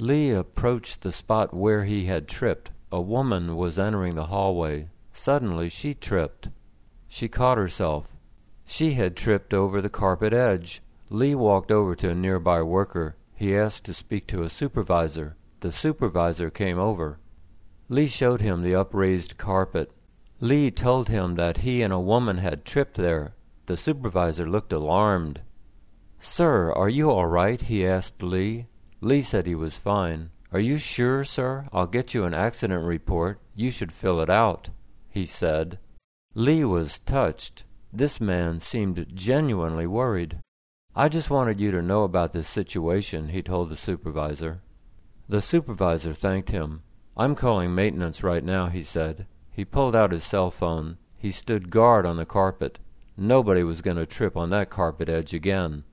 Lee approached the spot where he had tripped. A woman was entering the hallway. Suddenly she tripped. She caught herself. She had tripped over the carpet edge. Lee walked over to a nearby worker. He asked to speak to a supervisor. The supervisor came over. Lee showed him the upraised carpet. Lee told him that he and a woman had tripped there. The supervisor looked alarmed. "Sir, are you all right?" he asked Lee. Lee said he was fine. "Are you sure, sir? I'll get you an accident report. You should fill it out," he said. Lee was touched. This man seemed genuinely worried. "I just wanted you to know about this situation," he told the supervisor. The supervisor thanked him. "I'm calling maintenance right now," he said. He pulled out his cell phone. He stood guard on the carpet. Nobody was going to trip on that carpet edge again.